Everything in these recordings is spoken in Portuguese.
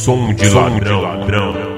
som de ladrão.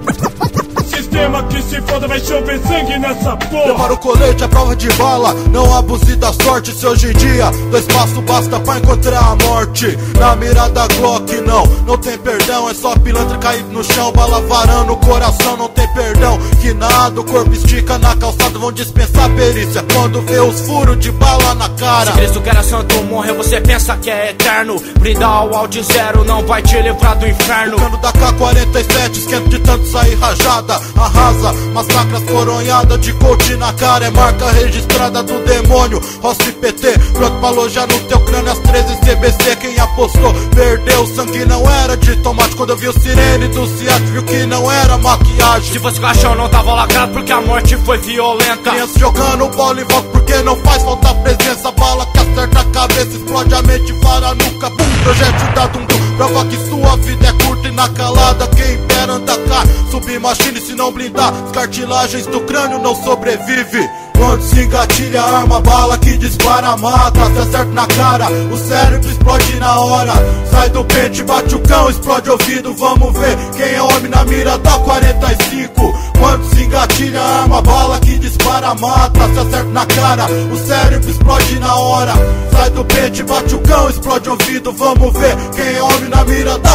Sistema que se foda, vai chover sangue nessa porra. Prepara o colete, a prova de bala. Não abuse da sorte, se hoje em dia 2 passos basta pra encontrar a morte. Na mira da Glock não tem perdão. É só pilantra caído no chão, bala varando o coração, não tem perdão. Que nada, o corpo estica na calçada, vão dispensar perícia quando vê os furos de bala na cara. Se Cristo que era santo morreu, você pensa que é eterno. Brindar o áudio zero não vai te livrar do inferno. O cano da K-47 esquenta de tanto sair rajada. Arrasa, massacra as coronhadas de coach na cara. É marca registrada do demônio. Rossi PT, pronto pra alojar no teu crânio as 13 CBC. Quem apostou, perdeu, sangue não era de tomate. Quando eu vi o sirene do Ciat, viu que não era maquiagem. Se fosse caixão não tava lacrado porque a morte foi violenta. Criança jogando bola em volta porque não faz falta presença. Bala que acerta a cabeça, explode a mente, vara nuca. Projétil da Dundum, prova que sua vida é curta e na calada. Quem impera anda cá, submachine se não blindar. As cartilagens do crânio não sobrevive. Quando se engatilha a arma, bala que dispara, mata. Se acerta na cara, o cérebro explode na hora. Sai do pente, bate o cão, explode o ouvido. Vamos ver quem é homem na mira da 45. Quando se engatilha a arma, bala que dispara, mata. Se acerta na cara, o cérebro explode na hora. Sai do pente, bate o cão, explode o ouvido. Vamos ver quem é homem na mira da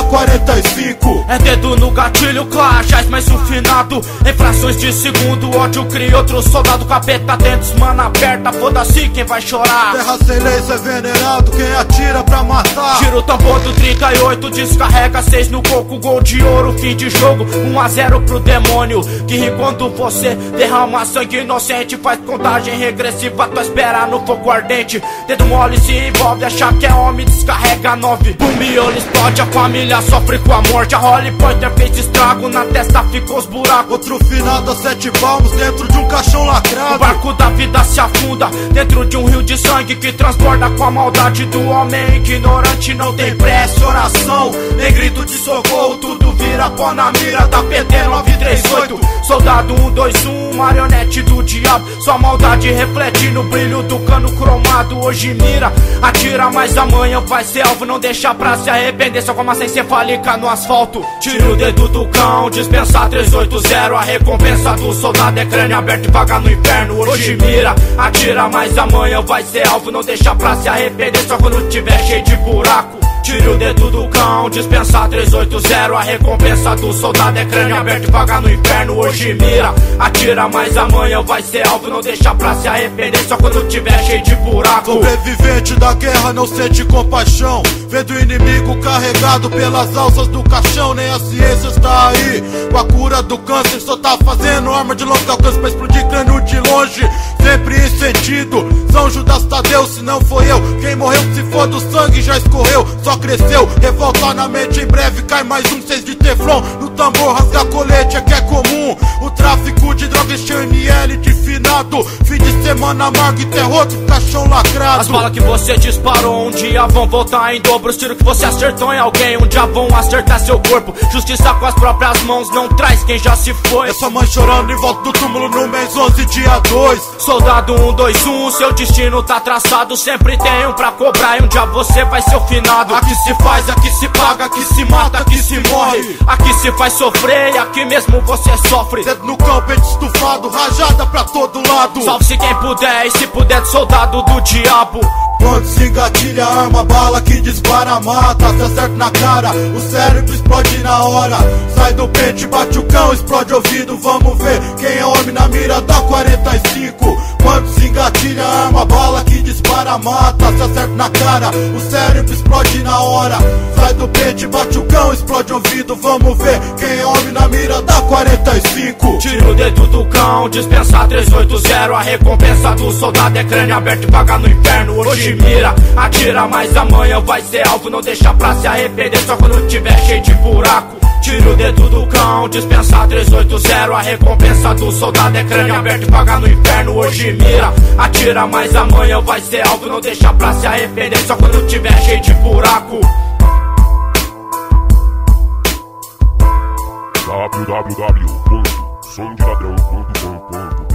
45. É dedo no gatilho, clajais mais um finado. Em frações de segundo, ódio cria outro soldado. Capeta dentes, mano aperta, foda-se quem vai chorar. Terra sem lei, cê é venerado, quem atira pra matar. Tira o tambor do 38, descarrega 6 no coco, gol de ouro, fim de jogo, 1-0 pro demônio. Que ri quando você derrama sangue inocente, faz contagem regressiva, tua espera no fogo ardente. Dedo mole se envolve, achar que é homem, descarrega 9. O miolo explode, a família sofre com a morte. A Holly Pointer fez estrago, na testa ficou os buracos. Outro finado a 7 palmos dentro de um caixão lacrado. O barco da vida se afunda dentro de um rio de sangue que transborda com a maldade do homem ignorante. Não tem prece, oração, nem grito de socorro. Tudo vira pó na mira da PT 938. Soldado 121, marionete do diabo. Sua maldade reflete no brilho do cano cromado. Hoje mira, atira, mas amanhã vai ser alvo. Não deixa pra se arrepender, só com uma encefálica no asfalto. Tira o dedo do cão, dispensa 380. A recompensa do soldado é crânio aberto e vaga no inferno. Hoje mira, atira, mas amanhã vai ser alvo. Não deixa pra se arrepender, só quando tiver cheio de buraco. Tire o dedo do cão, dispensa 380. A recompensa do soldado é crânio aberto e vaga no inferno. Hoje mira, atira, mas amanhã vai ser alvo. Não deixa pra se arrepender, só quando tiver cheio de buraco. Sobrevivente da guerra não sente compaixão, vendo o inimigo carregado pelas alças do caixão. Nem a ciência está aí com a cura do câncer, só tá fazendo arma de longo alcance pra explodir crânio de longe. Sempre em sentido, São Judas Tadeu, se não foi eu. Quem morreu se for do sangue já escorreu, só cresceu, revolta na mente. Em breve cai mais um 6 de teflon no tambor, rasgar colete é que é comum. O tráfico de drogas encheu ml de finado. Fim de semana amargo e terror do caixão lacrado. As balas que você disparou um dia vão voltar em dobro. Os tiros que você acertou em alguém um dia vão acertar seu corpo. Justiça com as próprias mãos não traz quem já se foi. Essa mãe chorando em volta do túmulo no mês 11, dia 2. Soldado 121, seu destino tá traçado. Sempre tem um pra cobrar e um dia você vai ser o finado. Aqui se faz, aqui se paga, aqui se mata, aqui se morre. Aqui se faz sofrer e aqui mesmo você sofre. Dedo no cão, peito estufado, rajada pra todo lado. Salve-se quem puder e se puder de soldado do diabo. Quando se engatilha a arma, bala que dispara, mata. Se acerta na cara, o cérebro explode na hora. Sai do pente, bate o cão, explode o ouvido. Vamos ver quem é homem na mira da 45. Quando se engatilha a arma, bala que dispara, mata. Se acerta na cara, o cérebro explode na hora. Sai do pente, bate o cão, explode o ouvido. Vamos ver quem é homem na mira da 45. Tira o dedo do cão, dispensa 380. A recompensa do soldado é crânio aberto e vaga no inferno. Hoje mira, atira, mas amanhã vai ser alvo. Não deixa pra se arrepender, só quando tiver cheio de buraco. Tira o dedo do cão, dispensa 380. A recompensa do soldado é crânio aberto e vaga no inferno. Hoje mira, atira, mas amanhã vai ser alvo. Não deixa pra se arrepender, só quando tiver cheio de buraco. www.somdeladrão.com.br